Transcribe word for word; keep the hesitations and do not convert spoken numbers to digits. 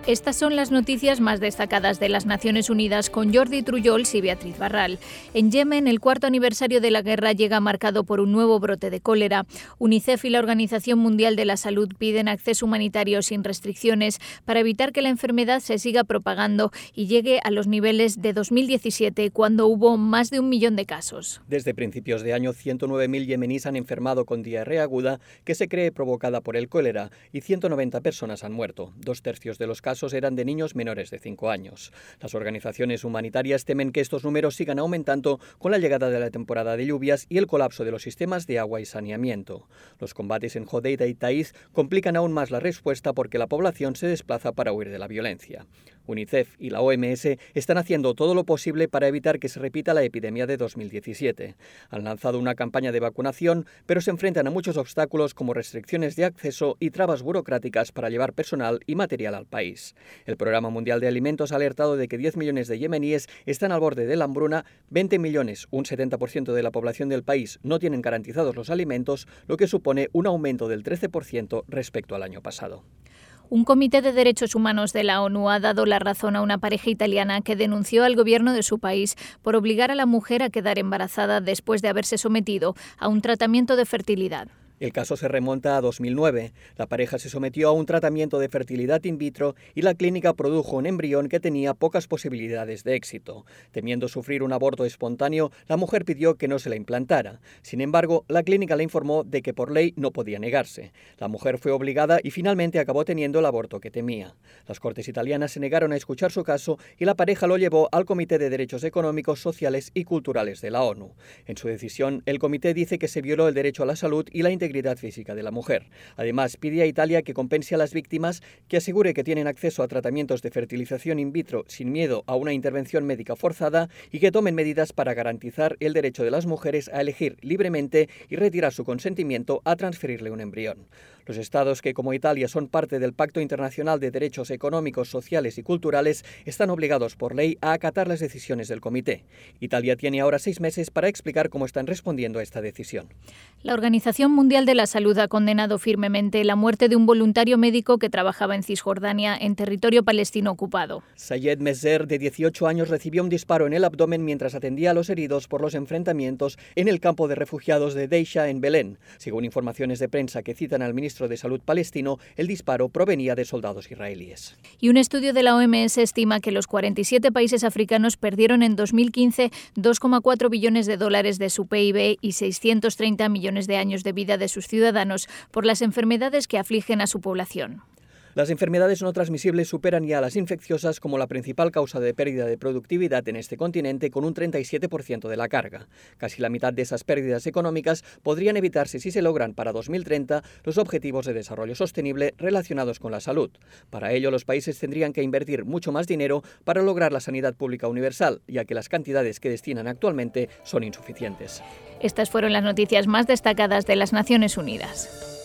Estas son las noticias más destacadas de las Naciones Unidas con Jordi Trullols y Beatriz Barral. En Yemen, el cuarto aniversario de la guerra llega marcado por un nuevo brote de cólera. UNICEF y la Organización Mundial de la Salud piden acceso humanitario sin restricciones para evitar que la enfermedad se siga propagando y llegue a los niveles de dos mil diecisiete, cuando hubo más de un millón de casos. Desde principios de año, ciento nueve mil yemeníes han enfermado con diarrea aguda que se cree provocada por el cólera y ciento noventa personas han muerto. Dos tercios de los casos eran de niños menores de cinco años. Las organizaciones humanitarias temen que estos números sigan aumentando con la llegada de la temporada de lluvias y el colapso de los sistemas de agua y saneamiento. Los combates en Hodeida y Taiz complican aún más la respuesta porque la población se desplaza para huir de la violencia. UNICEF y la O M S están haciendo todo lo posible para evitar que se repita la epidemia de dos mil diecisiete. Han lanzado una campaña de vacunación, pero se enfrentan a muchos obstáculos como restricciones de acceso y trabas burocráticas para llevar personal y material al país. El Programa Mundial de Alimentos ha alertado de que diez millones de yemeníes están al borde de la hambruna, veinte millones, un setenta por ciento de la población del país, no tienen garantizados los alimentos, lo que supone un aumento del trece por ciento respecto al año pasado. Un comité de derechos humanos de la ONU ha dado la razón a una pareja italiana que denunció al gobierno de su país por obligar a la mujer a quedar embarazada después de haberse sometido a un tratamiento de fertilidad. El caso se remonta a dos mil nueve. La pareja se sometió a un tratamiento de fertilidad in vitro y la clínica produjo un embrión que tenía pocas posibilidades de éxito. Temiendo sufrir un aborto espontáneo, la mujer pidió que no se la implantara. Sin embargo, la clínica le informó de que por ley no podía negarse. La mujer fue obligada y finalmente acabó teniendo el aborto que temía. Las cortes italianas se negaron a escuchar su caso y la pareja lo llevó al Comité de Derechos Económicos, Sociales y Culturales de la ONU. En su decisión, el comité dice que se violó el derecho a la salud y la integridad física de la mujer. Además, pide a Italia que compense a las víctimas, que asegure que tienen acceso a tratamientos de fertilización in vitro sin miedo a una intervención médica forzada y que tomen medidas para garantizar el derecho de las mujeres a elegir libremente y retirar su consentimiento a transferirle un embrión. Los estados que, como Italia, son parte del Pacto Internacional de Derechos Económicos, Sociales y Culturales están obligados por ley a acatar las decisiones del comité. Italia tiene ahora seis meses para explicar cómo están respondiendo a esta decisión. La Organización Mundial de la Salud ha condenado firmemente la muerte de un voluntario médico que trabajaba en Cisjordania, en territorio palestino ocupado. Sayed Mezer, de dieciocho años, recibió un disparo en el abdomen mientras atendía a los heridos por los enfrentamientos en el campo de refugiados de Deisha, en Belén. Según informaciones de prensa que citan al ministro de Salud palestino, el disparo provenía de soldados israelíes. Y un estudio de la O M S estima que los cuarenta y siete países africanos perdieron en dos mil quince dos coma cuatro billones de dólares de su P I B y seiscientos treinta millones de años de vida de sus ciudadanos por las enfermedades que afligen a su población. Las enfermedades no transmisibles superan ya a las infecciosas como la principal causa de pérdida de productividad en este continente, con un treinta y siete por ciento de la carga. Casi la mitad de esas pérdidas económicas podrían evitarse si se logran para dos mil treinta los objetivos de desarrollo sostenible relacionados con la salud. Para ello, los países tendrían que invertir mucho más dinero para lograr la sanidad pública universal, ya que las cantidades que destinan actualmente son insuficientes. Estas fueron las noticias más destacadas de las Naciones Unidas.